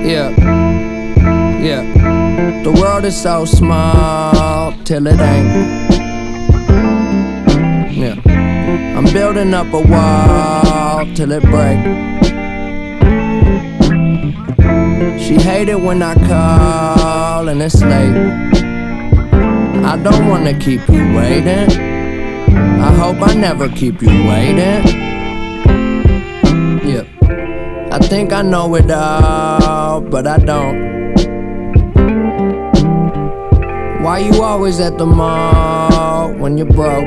Yeah, yeah. The world is so small till it ain't. Yeah, I'm building up a wall till it break. She hate it when I call and it's late. I don't wanna keep you waiting. I hope I never keep you waiting. Yeah, I think I know it all, but I don't. Why you always at the mall when you're broke?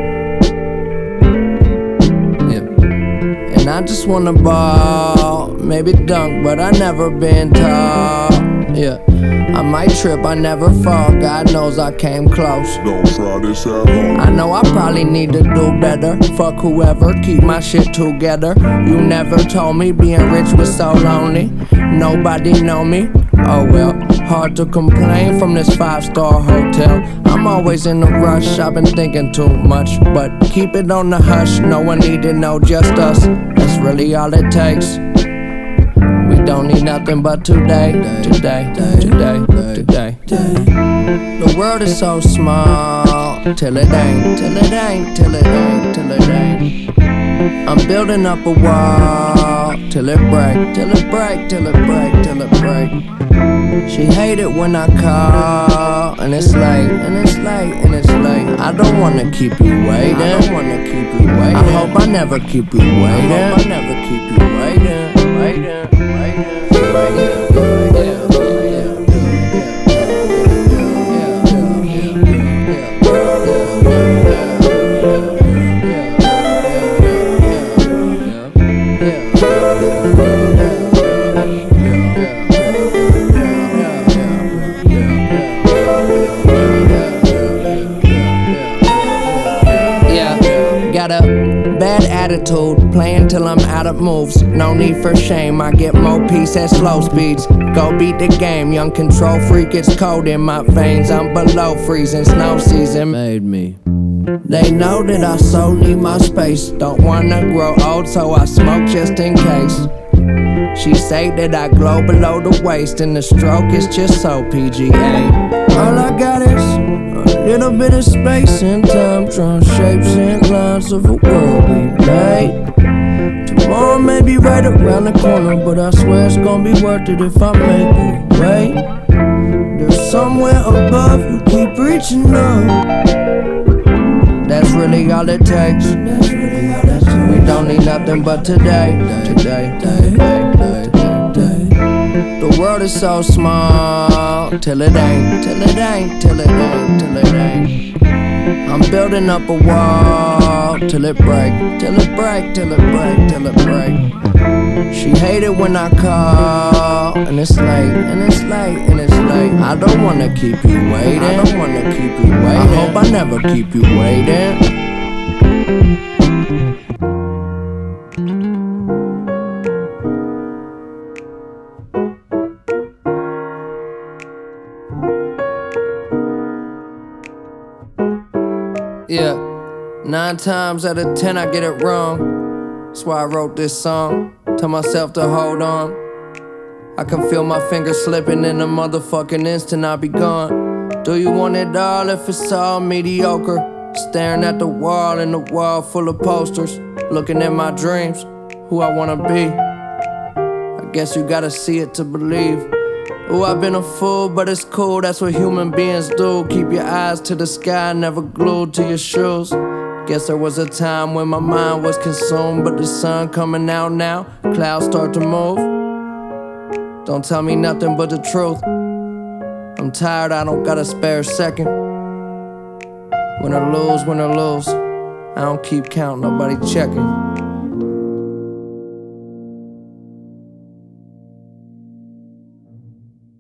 Yeah, and I just wanna ball, maybe dunk, but I never been tall. Yeah, I might trip, I never fall. God knows I came close. Don't try this at home. I know I probably need to do better. Fuck whoever, keep my shit together. You never told me being rich was so lonely. Nobody know me. Oh well, hard to complain from this 5-star hotel. I'm always in a rush, I've been thinking too much. But keep it on the hush, no one need to know, just us. That's really all it takes. We don't need nothing but today, today, today, today. The world is so small till it ain't, till it ain't, till it ain't, till it ain't. I'm building up a wall till it break, till it break, till it break, till it break. She hate it when I call and it's late, and it's late, and it's late. I don't wanna keep you waiting. I don't wanna keep you waiting. I hope I never keep you waiting. I hope I never keep you waiting, waiting, waiting, waiting. Got a bad attitude, playing till I'm out of moves. No need for shame, I get more peace at slow speeds. Go beat the game, young control freak, it's cold in my veins. I'm below freezing, snow season made me. They know that I so need my space. Don't wanna grow old, so I smoke just in case. She say that I glow below the waist, and the stroke is just so PGA. All I got is a little bit of space and time, drawing shapes and lines of a world we made. Tomorrow may be right around the corner, but I swear it's gonna be worth it if I make you wait. There's somewhere above, you keep reaching up. That's really all it takes. That's really all it takes. We don't need nothing but today, today, today, today, today. The world is so small till it ain't, till it ain't, till it ain't, till it ain't. I'm building up a wall till it break, till it break, till it break, till it break. She hate it when I call and it's late, and it's late, and it's late. I don't wanna keep you waiting. I don't wanna keep you waiting. I hope I never keep you waiting. Yeah, 9 times out of 10 I get it wrong. That's why I wrote this song. Tell myself to hold on. I can feel my fingers slipping in a motherfucking instant, I'll be gone. Do you want it all if it's all mediocre? Staring at the wall and the wall full of posters. Looking at my dreams, who I wanna be. I guess you gotta see it to believe. Ooh, I've been a fool, but it's cool, that's what human beings do. Keep your eyes to the sky, never glued to your shoes. Guess there was a time when my mind was consumed, but the sun coming out now, clouds start to move. Don't tell me nothing but the truth. I'm tired, I don't got a spare second. Win or lose, I don't keep count, nobody checking.